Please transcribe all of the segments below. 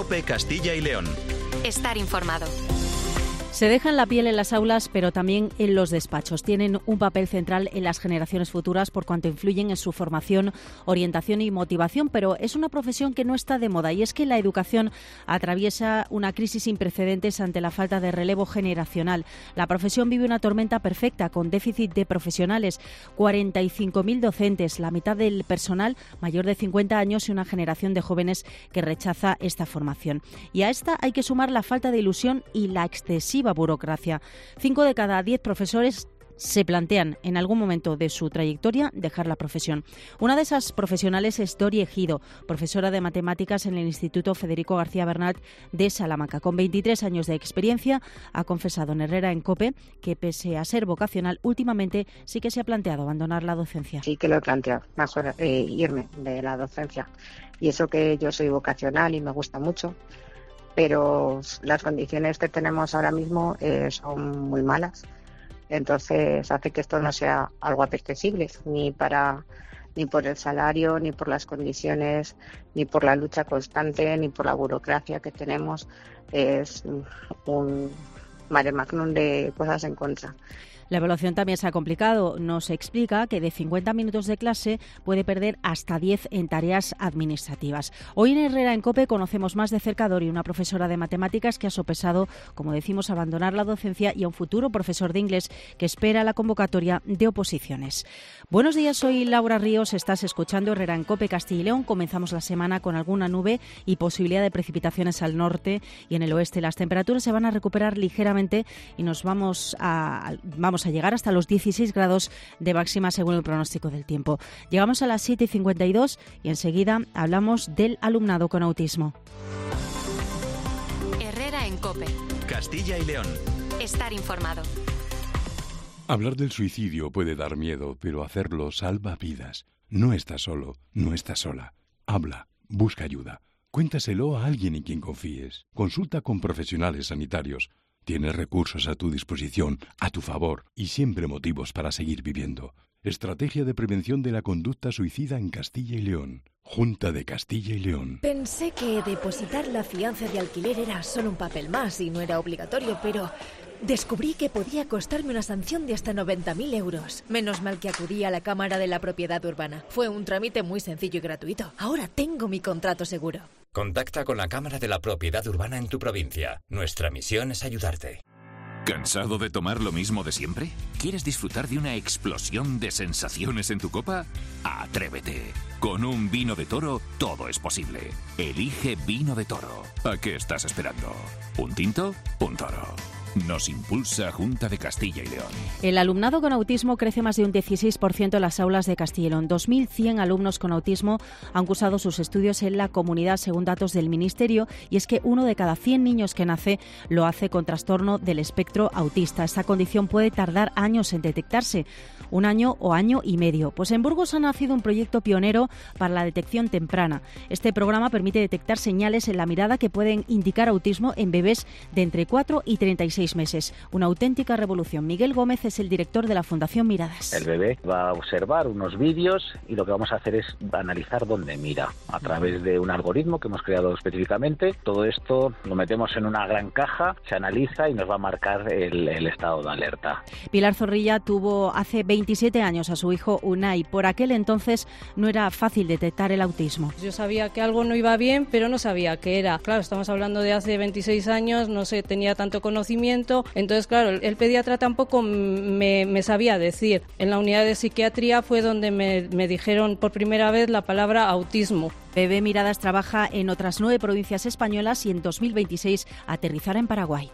COPE Castilla y León. Estar informado. Se dejan la piel en las aulas, pero también en los despachos. Tienen un papel central en las generaciones futuras por cuanto influyen en su formación, orientación y motivación, pero es una profesión que no está de moda, y es que la educación atraviesa una crisis sin precedentes ante la falta de relevo generacional. La profesión vive una tormenta perfecta con déficit de profesionales, 45.000 docentes, la mitad del personal mayor de 50 años y una generación de jóvenes que rechaza esta formación. Y a esta hay que sumar la falta de ilusión y la excesiva burocracia. 5 de cada 10 profesores se plantean en algún momento de su trayectoria dejar la profesión. Una de esas profesionales es Dori Ejido, profesora de matemáticas en el Instituto Federico García Bernat de Salamanca. Con 23 años de experiencia, ha confesado en Herrera en COPE que, pese a ser vocacional, últimamente sí que se ha planteado abandonar la docencia. Sí que lo he planteado, mejor irme de la docencia. Y eso que yo soy vocacional y me gusta mucho, pero las condiciones que tenemos ahora mismo son muy malas. Entonces hace que esto no sea algo apetecible, ni por el salario, ni por las condiciones, ni por la lucha constante, ni por la burocracia que tenemos. Es un mare magnum de cosas en contra. La evaluación también se ha complicado. Nos explica que de 50 minutos de clase puede perder hasta 10 en tareas administrativas. Hoy en Herrera en COPE conocemos más de cerca a Dori, una profesora de matemáticas que ha sopesado, como decimos, abandonar la docencia, y a un futuro profesor de inglés que espera la convocatoria de oposiciones. Buenos días, soy Laura Ríos, estás escuchando Herrera en COPE Castilla y León. Comenzamos la semana con alguna nube y posibilidad de precipitaciones al norte y en el oeste. Las temperaturas se van a recuperar ligeramente y nos vamos a llegar hasta los 16 grados de máxima según el pronóstico del tiempo. Llegamos a las 7:52 y enseguida hablamos del alumnado con autismo. Herrera en COPE. Castilla y León. Estar informado. Hablar del suicidio puede dar miedo, pero hacerlo salva vidas. No estás solo, no estás sola. Habla, busca ayuda. Cuéntaselo a alguien en quien confíes. Consulta con profesionales sanitarios. Tienes recursos a tu disposición, a tu favor, y siempre motivos para seguir viviendo. Estrategia de prevención de la conducta suicida en Castilla y León. Junta de Castilla y León. Pensé que depositar la fianza de alquiler era solo un papel más y no era obligatorio, pero descubrí que podía costarme una sanción de hasta 90.000 euros. Menos mal que acudí a la Cámara de la Propiedad Urbana. Fue un trámite muy sencillo y gratuito. Ahora tengo mi contrato seguro. Contacta con la Cámara de la Propiedad Urbana en tu provincia. Nuestra misión es ayudarte. ¿Cansado de tomar lo mismo de siempre? ¿Quieres disfrutar de una explosión de sensaciones en tu copa? ¡Atrévete! Con un vino de Toro todo es posible. Elige Vino de Toro. ¿A qué estás esperando? ¿Un tinto? Un toro. Nos impulsa Junta de Castilla y León. El alumnado con autismo crece más de un 16% en las aulas de Castilla y León. 2.100 alumnos con autismo han cursado sus estudios en la comunidad según datos del Ministerio, y es que 1 de cada 100 niños que nace lo hace con trastorno del espectro autista. Esta condición puede tardar años en detectarse, 1 año o año y medio. Pues en Burgos ha nacido un proyecto pionero para la detección temprana. Este programa permite detectar señales en la mirada que pueden indicar autismo en bebés de entre 4 y 36 meses. Una auténtica revolución. Miguel Gómez es el director de la Fundación Miradas. El bebé va a observar unos vídeos y lo que vamos a hacer es analizar dónde mira a través de un algoritmo que hemos creado específicamente. Todo esto lo metemos en una gran caja, se analiza y nos va a marcar el estado de alerta. Pilar Zorrilla tuvo hace 27 años a su hijo Unai. Por aquel entonces no era fácil detectar el autismo. Yo sabía que algo no iba bien, pero no sabía qué era. Claro, estamos hablando de hace 26 años, no se tenía tanto conocimiento. Entonces, claro, el pediatra tampoco me sabía decir. En la unidad de psiquiatría fue donde me dijeron por primera vez la palabra autismo. Bebé Miradas trabaja en otras 9 provincias españolas y en 2026 aterrizará en Paraguay.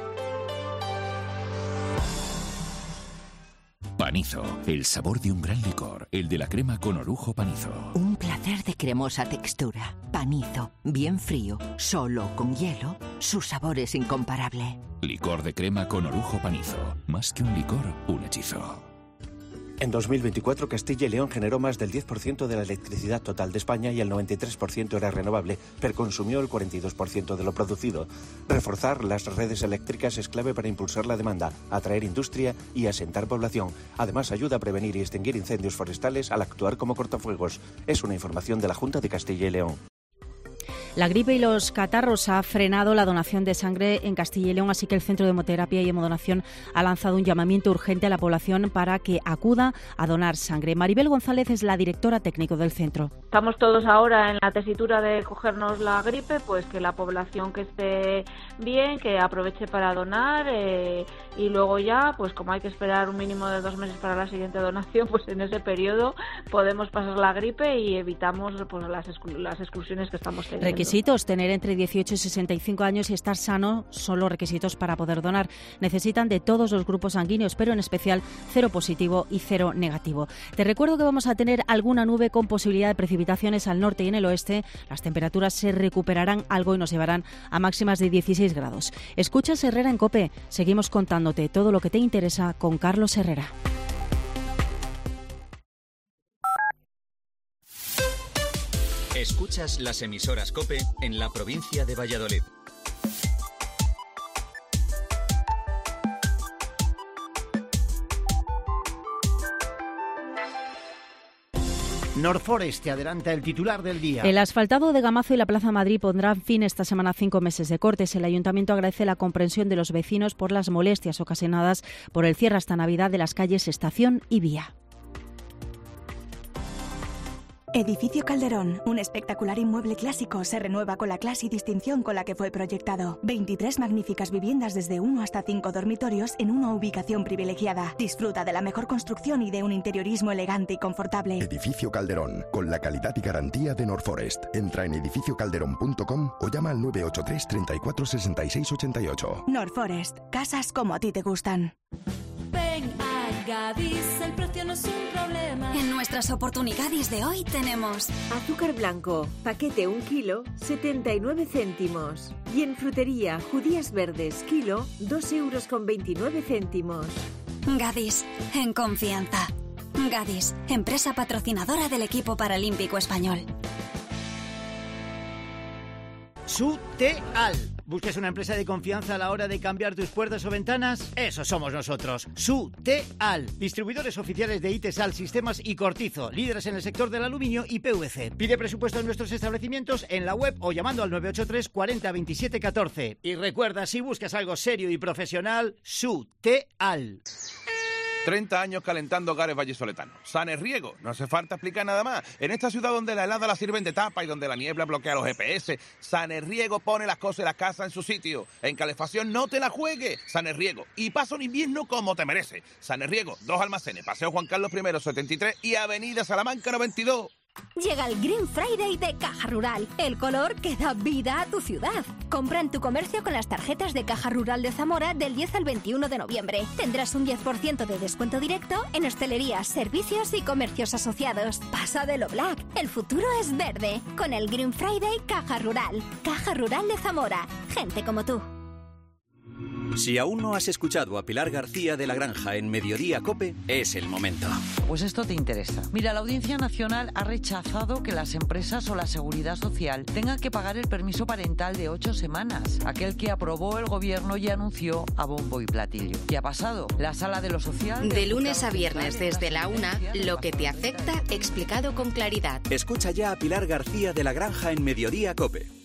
Panizo, el sabor de un gran licor, el de la crema con orujo Panizo. Un placer de cremosa textura. Panizo, bien frío, solo con hielo, su sabor es incomparable. Licor de crema con orujo Panizo. Más que un licor, un hechizo. En 2024, Castilla y León generó más del 10% de la electricidad total de España y el 93% era renovable, pero consumió el 42% de lo producido. Reforzar las redes eléctricas es clave para impulsar la demanda, atraer industria y asentar población. Además, ayuda a prevenir y extinguir incendios forestales al actuar como cortafuegos. Es una información de la Junta de Castilla y León. La gripe y los catarros ha frenado la donación de sangre en Castilla y León, así que el Centro de Hemoterapia y Hemodonación ha lanzado un llamamiento urgente a la población para que acuda a donar sangre. Maribel González es la directora técnica del centro. Estamos todos ahora en la tesitura de cogernos la gripe, pues que la población que esté bien, que aproveche para donar y luego ya, pues como hay que esperar un mínimo de 2 meses para la siguiente donación, pues en ese periodo podemos pasar la gripe y evitamos pues las exclusiones que estamos teniendo. Requisitos: tener entre 18 y 65 años y estar sano son los requisitos para poder donar. Necesitan de todos los grupos sanguíneos, pero en especial 0 positivo y 0 negativo. Te recuerdo que vamos a tener alguna nube con posibilidad de precipitaciones al norte y en el oeste. Las temperaturas se recuperarán algo y nos llevarán a máximas de 16 grados. Escuchas Herrera en COPE. Seguimos contándote todo lo que te interesa con Carlos Herrera. Escuchas las emisoras COPE en la provincia de Valladolid. Norforest te adelanta el titular del día. El asfaltado de Gamazo y la Plaza Madrid pondrán fin esta semana a 5 meses de cortes. El Ayuntamiento agradece la comprensión de los vecinos por las molestias ocasionadas por el cierre hasta Navidad de las calles Estación y Vía. Edificio Calderón, un espectacular inmueble clásico, se renueva con la clase y distinción con la que fue proyectado. 23 magníficas viviendas desde 1 hasta 5 dormitorios en una ubicación privilegiada. Disfruta de la mejor construcción y de un interiorismo elegante y confortable. Edificio Calderón, con la calidad y garantía de Norforest. Entra en edificiocalderón.com o llama al 983 34 66 88. Norforest, casas como a ti te gustan. Ven a Gadis, el precio no es un problema. En nuestras oportunidades de hoy tenemos azúcar blanco, paquete 1 kilo, 79 céntimos. Y en frutería, judías verdes, kilo, 2,29 €. Gadis, en confianza. Gadis, empresa patrocinadora del equipo paralímpico español. Suteal. ¿Buscas una empresa de confianza a la hora de cambiar tus puertas o ventanas? Eso somos nosotros. Suteal. Distribuidores oficiales de Itesal, Sistemas y Cortizo. Líderes en el sector del aluminio y PVC. Pide presupuesto en nuestros establecimientos en la web o llamando al 983 40 27 14. Y recuerda, si buscas algo serio y profesional, Suteal. 30 años calentando hogares vallisoletanos. Sanerriego, no hace falta explicar nada más. En esta ciudad donde la helada la sirven de tapa y donde la niebla bloquea los GPS, Sanerriego pone las cosas y las casas en su sitio. En calefacción no te la juegues. Sanerriego. Y pasa un invierno como te merece. Sanerriego, 2 almacenes, Paseo Juan Carlos I 73 y Avenida Salamanca 92. Llega el Green Friday de Caja Rural, el color que da vida a tu ciudad. Compra en tu comercio con las tarjetas de Caja Rural de Zamora del 10 al 21 de noviembre. Tendrás un 10% de descuento directo en hostelería, servicios y comercios asociados. Pasa de lo black, el futuro es verde. Con el Green Friday Caja Rural. Caja Rural de Zamora, gente como tú. Si aún no has escuchado a Pilar García de la Granja en Mediodía COPE, es el momento. Pues esto te interesa. Mira, la Audiencia Nacional ha rechazado que las empresas o la Seguridad Social tengan que pagar el permiso parental de 8 semanas, aquel que aprobó el Gobierno y anunció a bombo y platillo. ¿Qué ha pasado? La Sala de lo Social... De lunes a viernes desde la 1, lo que te afecta explicado con claridad. Escucha ya a Pilar García de la Granja en Mediodía COPE.